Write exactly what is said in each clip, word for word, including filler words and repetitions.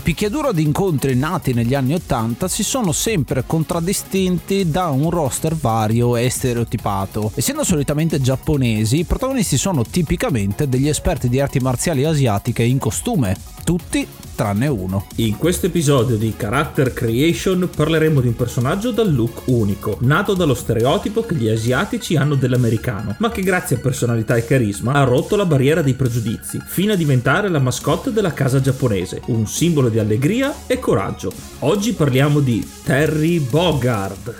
picchiaduro di incontri nati negli anni ottanta si sono sempre contraddistinti da un roster vario e stereotipato. Essendo solitamente giapponesi, i protagonisti sono tipicamente degli esperti di arti marziali asiatiche in costume, tutti tranne uno. In questo episodio di Character Creation parleremo di un personaggio dal look unico, nato dallo stereotipo che gli asiatici hanno dell'americano, ma che grazie a personalità e carisma ha rotto la barriera dei pregiudizi, fino a diventare la mascotte della casa giapponese, un simbolo di allegria e coraggio. Oggi parliamo di Terry Bogard.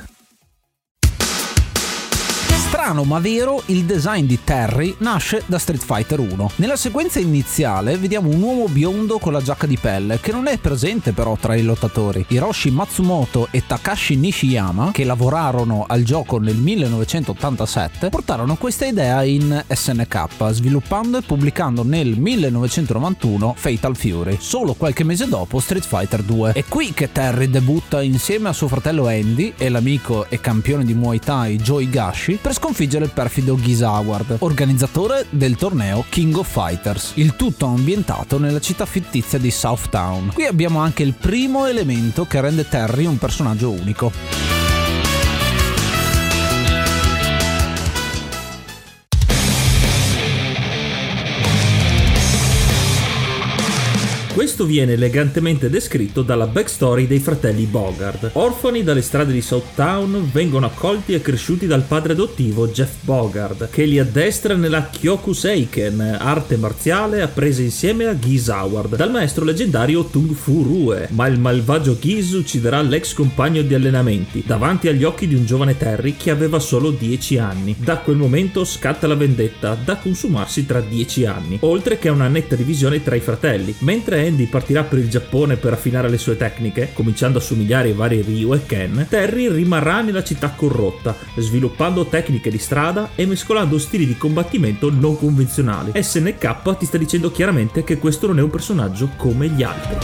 Strano ma vero, il design di Terry nasce da Street Fighter uno. Nella sequenza iniziale vediamo un uomo biondo con la giacca di pelle, che non è presente però tra i lottatori. Hiroshi Matsumoto e Takashi Nishiyama, che lavorarono al gioco nel millenovecentottantasette, portarono questa idea in S N K, sviluppando e pubblicando nel millenovecentonovantuno Fatal Fury, solo qualche mese dopo Street Fighter due. È qui che Terry debutta insieme a suo fratello Andy e l'amico e campione di Muay Thai Joe Higashi per sconfiggere il perfido Geese Howard, organizzatore del torneo King of Fighters, il tutto ambientato nella città fittizia di Southtown. Qui abbiamo anche il primo elemento che rende Terry un personaggio unico. Questo viene elegantemente descritto dalla backstory dei fratelli Bogard. Orfani dalle strade di Southtown, vengono accolti e cresciuti dal padre adottivo Jeff Bogard, che li addestra nella Kyokuseiken, arte marziale appresa insieme a Geese Howard dal maestro leggendario Tung Fu Rue. Ma il malvagio Geese ucciderà l'ex compagno di allenamenti davanti agli occhi di un giovane Terry che aveva solo dieci anni. Da quel momento scatta la vendetta, da consumarsi tra dieci anni, oltre che una netta divisione tra i fratelli. Mentre Andy partirà per il Giappone per affinare le sue tecniche, cominciando a somigliare ai vari Ryu e Ken, Terry rimarrà nella città corrotta, sviluppando tecniche di strada e mescolando stili di combattimento non convenzionali. S N K ti sta dicendo chiaramente che questo non è un personaggio come gli altri.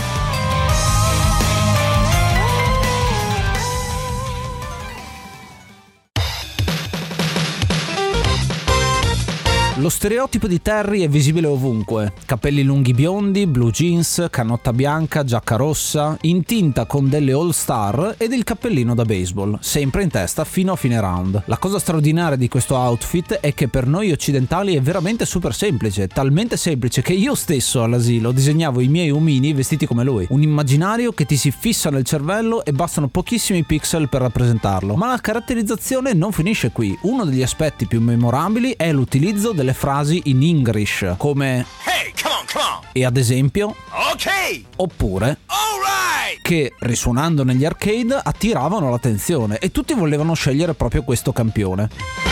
Lo stereotipo di Terry è visibile ovunque: capelli lunghi biondi, blue jeans, canotta bianca, giacca rossa, in tinta con delle all star ed il cappellino da baseball, sempre in testa fino a fine round. La cosa straordinaria di questo outfit è che per noi occidentali è veramente super semplice, talmente semplice che io stesso all'asilo disegnavo i miei omini vestiti come lui. Un immaginario che ti si fissa nel cervello e bastano pochissimi pixel per rappresentarlo. Ma la caratterizzazione non finisce qui. Uno degli aspetti più memorabili è l'utilizzo delle frasi in English come "Hey, come on, come on!" e ad esempio "Ok!" oppure "Alright!" che risuonando negli arcade attiravano l'attenzione e tutti volevano scegliere proprio questo campione.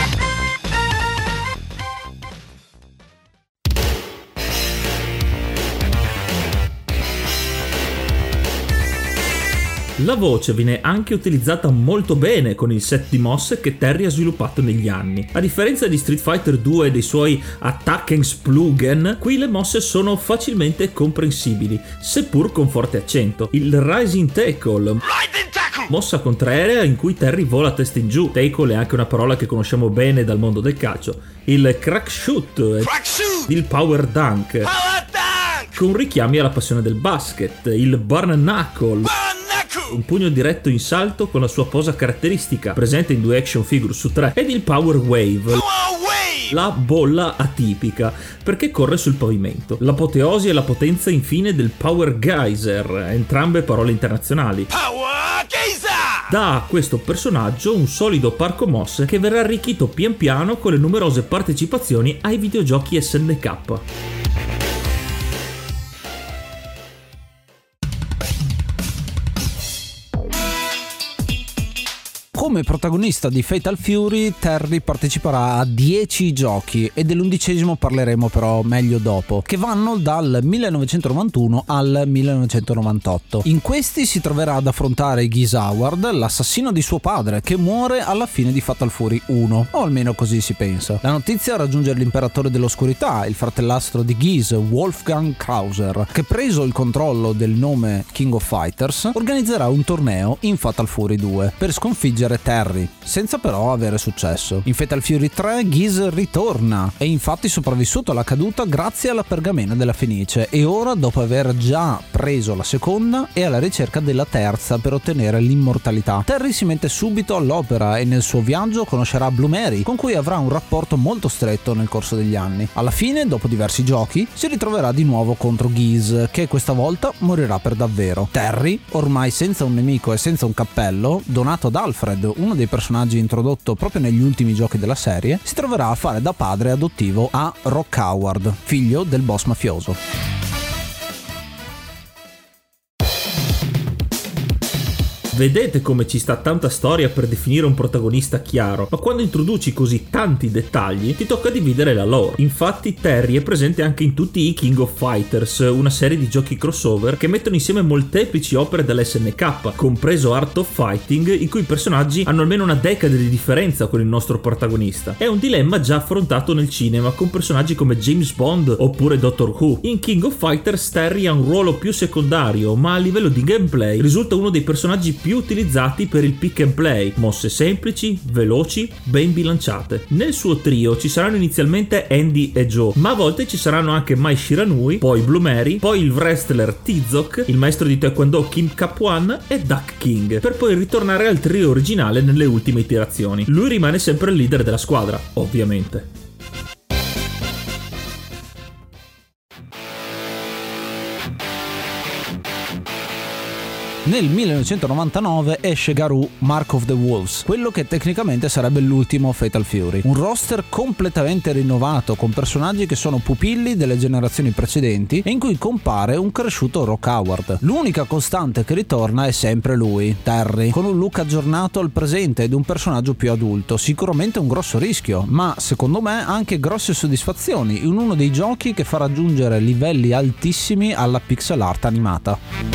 La voce viene anche utilizzata molto bene con il set di mosse che Terry ha sviluppato negli anni. A differenza di Street Fighter due e dei suoi Attackenspluggen, qui le mosse sono facilmente comprensibili, seppur con forte accento. Il Rising Tackle, mossa contraerea in cui Terry vola a testa in giù. Tackle è anche una parola che conosciamo bene dal mondo del calcio. Il Crack Shoot, Crack shoot. Il Power Dunk, Power Dunk, con richiami alla passione del basket. Il Burn Knuckle, un pugno diretto in salto con la sua posa caratteristica, presente in due action figure su tre, ed il Power Wave, Power Wave, la bolla atipica, perché corre sul pavimento. L'apoteosi e la potenza infine del Power Geyser, entrambe parole internazionali. Power Geyser! Dà a questo personaggio un solido parco mosse che verrà arricchito pian piano con le numerose partecipazioni ai videogiochi S N K. Come protagonista di Fatal Fury, Terry parteciperà a dieci giochi e dell'undicesimo parleremo però meglio dopo, che vanno dal millenovecentonovantuno al millenovecentonovantotto. In questi si troverà ad affrontare Geese Howard, l'assassino di suo padre, che muore alla fine di Fatal Fury uno, o almeno così si pensa. La notizia raggiunge l'imperatore dell'oscurità, il fratellastro di Geese, Wolfgang Krauser, che preso il controllo del nome King of Fighters organizzerà un torneo in Fatal Fury due per sconfiggere uccidere Terry, senza però avere successo. In Fatal Fury tre Geese ritorna, è infatti sopravvissuto alla caduta grazie alla pergamena della Fenice e ora, dopo aver già preso la seconda, è alla ricerca della terza per ottenere l'immortalità. Terry si mette subito all'opera e nel suo viaggio conoscerà Blue Mary, con cui avrà un rapporto molto stretto nel corso degli anni. Alla fine, dopo diversi giochi, si ritroverà di nuovo contro Geese, che questa volta morirà per davvero. Terry, ormai senza un nemico e senza un cappello, donato ad Alfred, uno dei personaggi introdotto proprio negli ultimi giochi della serie, si troverà a fare da padre adottivo a Rock Howard, figlio del boss mafioso. Vedete come ci sta tanta storia per definire un protagonista chiaro, ma quando introduci così tanti dettagli ti tocca dividere la lore. Infatti Terry è presente anche in tutti i King of Fighters, una serie di giochi crossover che mettono insieme molteplici opere dell'S N K, compreso Art of Fighting, i cui personaggi hanno almeno una decade di differenza con il nostro protagonista. È un dilemma già affrontato nel cinema con personaggi come James Bond oppure Doctor Who. In King of Fighters Terry ha un ruolo più secondario, ma a livello di gameplay risulta uno dei personaggi più utilizzati per il pick and play, mosse semplici, veloci, ben bilanciate. Nel suo trio ci saranno inizialmente Andy e Joe, ma a volte ci saranno anche Mai Shiranui, poi Blue Mary, poi il wrestler T-Zoc, il maestro di taekwondo Kim Kap-Wan e Duck King, per poi ritornare al trio originale nelle ultime iterazioni. Lui rimane sempre il leader della squadra, ovviamente. Nel millenovecentonovantanove esce Garou Mark of the Wolves, quello che tecnicamente sarebbe l'ultimo Fatal Fury. Un roster completamente rinnovato con personaggi che sono pupilli delle generazioni precedenti e in cui compare un cresciuto Rock Howard. L'unica costante che ritorna è sempre lui, Terry, con un look aggiornato al presente ed un personaggio più adulto. Sicuramente un grosso rischio, ma secondo me anche grosse soddisfazioni in uno dei giochi che fa raggiungere livelli altissimi alla pixel art animata.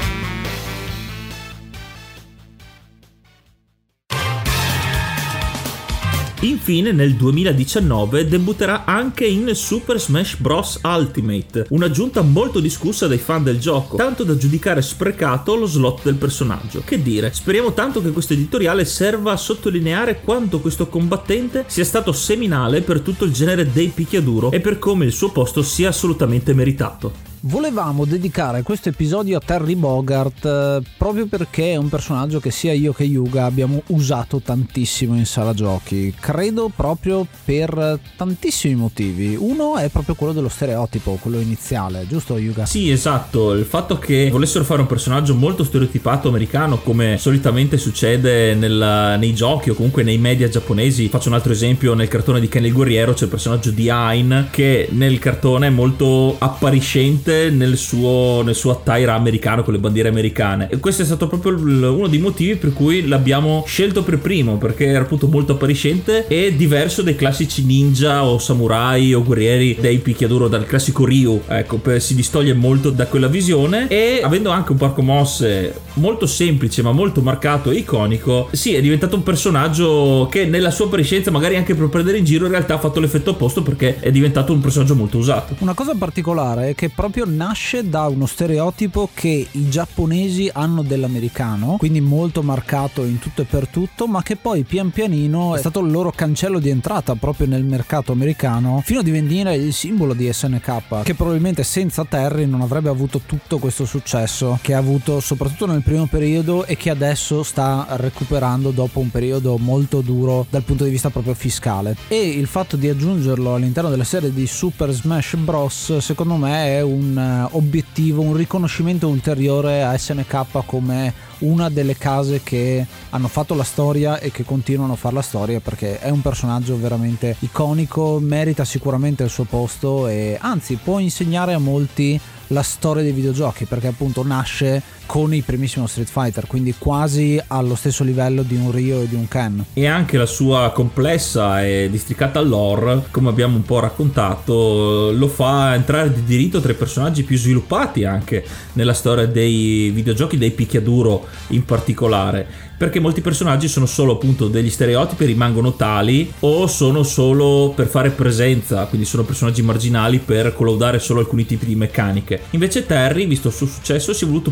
Infine nel duemiladiciannove debutterà anche in Super Smash Bros. Ultimate, un'aggiunta molto discussa dai fan del gioco, tanto da giudicare sprecato lo slot del personaggio. Che dire, speriamo tanto che questo editoriale serva a sottolineare quanto questo combattente sia stato seminale per tutto il genere dei picchiaduro e per come il suo posto sia assolutamente meritato. Volevamo dedicare questo episodio a Terry Bogard eh, proprio perché è un personaggio che sia io che Yuga abbiamo usato tantissimo in sala giochi, credo proprio per tantissimi motivi. Uno è proprio quello dello stereotipo, quello iniziale, giusto Yuga? Sì, esatto, il fatto che volessero fare un personaggio molto stereotipato americano, come solitamente succede nel, nei giochi o comunque nei media giapponesi. Faccio un altro esempio: nel cartone di Ken il Guerriero c'è il personaggio di Ain, che nel cartone è molto appariscente nel suo, nel suo attire americano con le bandiere americane, e questo è stato proprio uno dei motivi per cui l'abbiamo scelto per primo, perché era appunto molto appariscente e diverso dai classici ninja o samurai o guerrieri dei picchiaduro, dal classico Ryu. Ecco, per, si distoglie molto da quella visione, e avendo anche un parco mosse molto semplice ma molto marcato e iconico, sì, è diventato un personaggio che nella sua appariscenza, magari anche per prendere in giro, in realtà ha fatto l'effetto opposto, perché è diventato un personaggio molto usato. Una cosa particolare è che proprio nasce da uno stereotipo che i giapponesi hanno dell'americano, quindi molto marcato in tutto e per tutto, ma che poi pian pianino è stato il loro cancello di entrata proprio nel mercato americano, fino a divenire il simbolo di S N K, che probabilmente senza Terry non avrebbe avuto tutto questo successo che ha avuto soprattutto nel primo periodo e che adesso sta recuperando dopo un periodo molto duro dal punto di vista proprio fiscale. E il fatto di aggiungerlo all'interno della serie di Super Smash Bros. Secondo me è un obiettivo, un riconoscimento ulteriore a S N K come una delle case che hanno fatto la storia e che continuano a fare la storia, perché è un personaggio veramente iconico, merita sicuramente il suo posto e anzi può insegnare a molti la storia dei videogiochi, perché appunto nasce con il primissimo Street Fighter, quindi quasi allo stesso livello di un Ryo e di un Ken. E anche la sua complessa e districata lore, come abbiamo un po' raccontato, lo fa entrare di diritto tra i personaggi più sviluppati anche nella storia dei videogiochi, dei picchiaduro in particolare, perché molti personaggi sono solo appunto degli stereotipi, rimangono tali, o sono solo per fare presenza, quindi sono personaggi marginali per collaudare solo alcuni tipi di meccaniche. Invece Terry, visto il suo successo, si è voluto puntare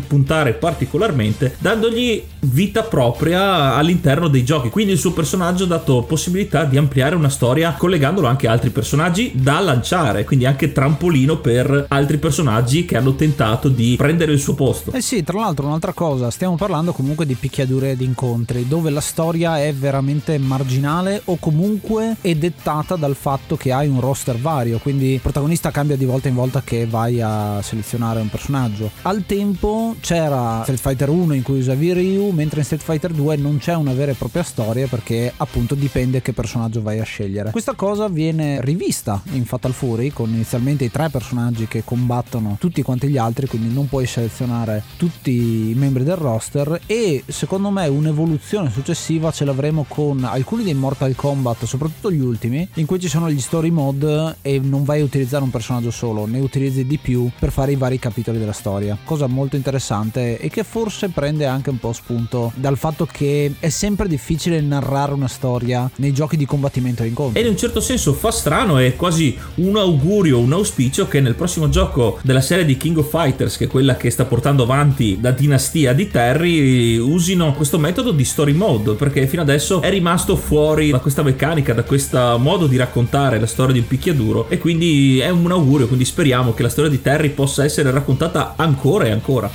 apprezzare particolarmente, dandogli vita propria all'interno dei giochi. Quindi il suo personaggio ha dato possibilità di ampliare una storia collegandolo anche a altri personaggi da lanciare, quindi anche trampolino per altri personaggi che hanno tentato di prendere il suo posto. Eh sì, tra l'altro un'altra cosa, stiamo parlando comunque di picchiadure ed incontri dove la storia è veramente marginale o comunque è dettata dal fatto che hai un roster vario, quindi il protagonista cambia di volta in volta che vai a selezionare un personaggio. Al tempo c'era Street Fighter uno in cui usavi Ryu, mentre in Street Fighter due non c'è una vera e propria storia perché appunto dipende che personaggio vai a scegliere. Questa cosa viene rivista in Fatal Fury con inizialmente i tre personaggi che combattono tutti quanti gli altri, quindi non puoi selezionare tutti i membri del roster, e secondo me un'evoluzione successiva ce l'avremo con alcuni dei Mortal Kombat, soprattutto gli ultimi, in cui ci sono gli story mode e non vai a utilizzare un personaggio solo, ne utilizzi di più per fare i vari capitoli della storia, cosa molto interessante e che forse prende anche un po' spunto dal fatto che è sempre difficile narrare una storia nei giochi di combattimento e incontri. E in un certo senso fa strano, è quasi un augurio, un auspicio che nel prossimo gioco della serie di King of Fighters, che è quella che sta portando avanti la dinastia di Terry, usino questo metodo di story mode, perché fino adesso è rimasto fuori da questa meccanica, da questo modo di raccontare la storia di un picchiaduro, e quindi è un augurio, quindi speriamo che la storia di Terry possa essere raccontata ancora e ancora.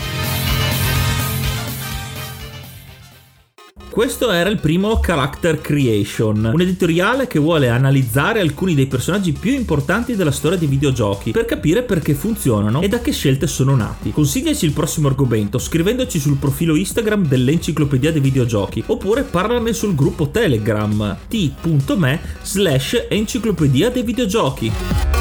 Questo era il primo Character Creation, un editoriale che vuole analizzare alcuni dei personaggi più importanti della storia dei videogiochi per capire perché funzionano e da che scelte sono nati. Consigliaci il prossimo argomento scrivendoci sul profilo Instagram dell'Enciclopedia dei Videogiochi, oppure parlane sul gruppo Telegram t punto me slash Enciclopedia dei Videogiochi.